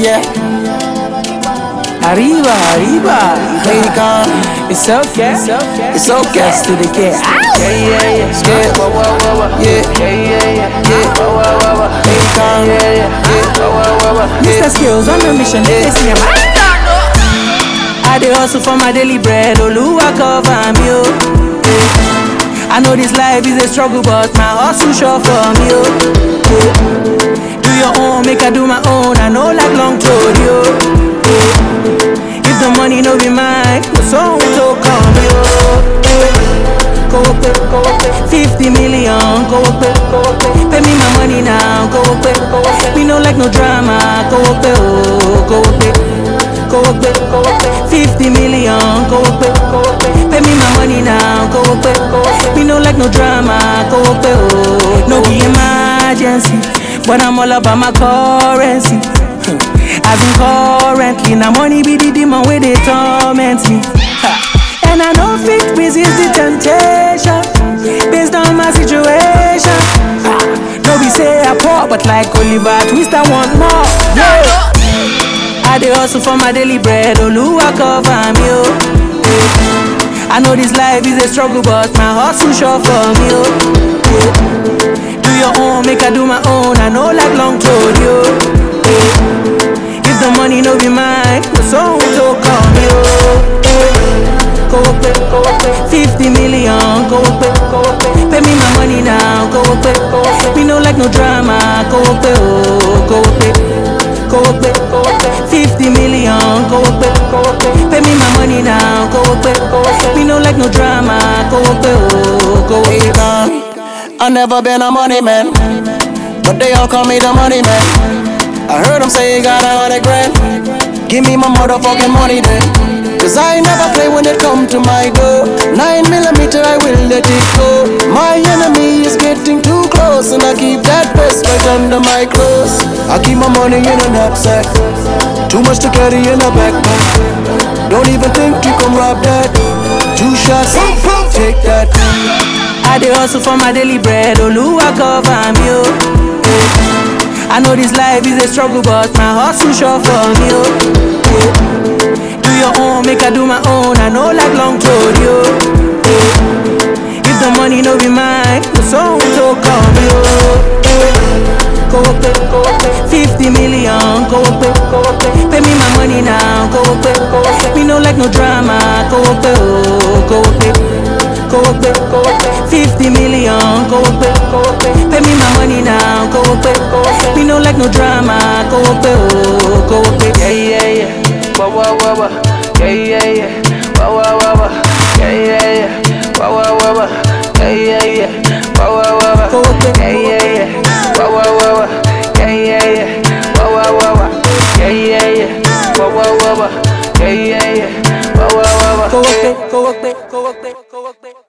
yeah. Arriba, arriba. Bacon. It's okay, it's okay. It's okay. It's to the kid. Yeah, yeah, yeah. Skip. Yeah, yeah. Bacon. Yeah. Mr. Skills on the mission. Let's see him. I dey hustle for my daily bread. Oluwa cover me, oh. I know this life is a struggle, but my hustle sure for me, oh. Do your own, make I do my own. I know like long told you. If the money no be mine, the song will come, yo. Go up, 50 million, go up, pay me my money now, go up, me no like no drama, go up, oh, go up, 50 million, go up, pay me my money now, go up, me no like no drama, go up, oh, no be emergency, but I'm all about my currency. As in currently, now money be the demon where they torment me. And I know fit resist the temptation based on my situation. No be say I poor, but like Oliver Twist I want more. Yeah. I dey hustle for my daily bread. Oluwa cover me, oh. I know this life is a struggle, but my hustle sure for me, oh. Yeah. Do your own, make I do my own. I know like long told you. If the money no be mine, the song will come, yo. Go up, 50 million, go up, pay me my money now, go up, me no like no drama, go up, oh, go up, 50 million, go up, pay me my money now, go up, me no like no drama, go up, oh, go up. I never been a money man, but they all call me the money man. I heard them say you got 100 grand. Give me my motherfucking money then, cause I never play when it come to my door. 9mm I will let it go. My enemy is getting too close, and I keep that vest right under my clothes. I keep my money in a knapsack, too much to carry in a backpack. Don't even think you can rob that. 2 shots, take that. I dey hustle for my daily bread. Oluwa cover me, oh. I know this life is a struggle, but my hustle sure for me, oh. Yeah. Do your own, make I do my own. I know like long told you. Yeah. If the money no be mine, the song will come, yo. Go up, 50 million, go up, pay me my money now, go up, me no like no drama, go up, oh, go up, 50 million, go up, pay me my money now, go up, me no like no drama, go up, oh, go up, yeah, yeah, yeah, wah, wah, wah, wah, yeah, yeah, yeah, wah, wah, wah, wah, yeah, yeah, yeah, wah, wah, wah, wah, yeah, yeah, yeah, wah, wah, wah, wah, go up, yeah, yeah, yeah, wah, wah, wah, wah, yeah, yeah, yeah, wah, wah, wah, wah, yeah, yeah, yeah, wah, wah, wah, wah, yeah, yeah, yeah, wah, wah, wah, wah, go up, go up, go up, go up.